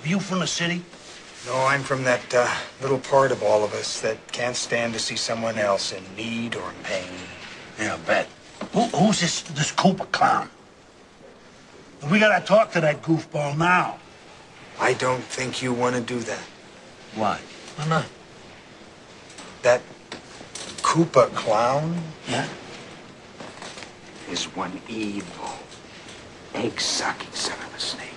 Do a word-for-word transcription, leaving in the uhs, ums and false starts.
Are you from the city? No, I'm from that uh, little part of all of us that can't stand to see someone else in need or pain. Yeah, I bet. Who, who's this, this Cooper clown? We gotta talk to that goofball now. I don't think you want to do that. Why? Why not? That Koopa clown Yeah? is one evil, egg-sucking son of a snake.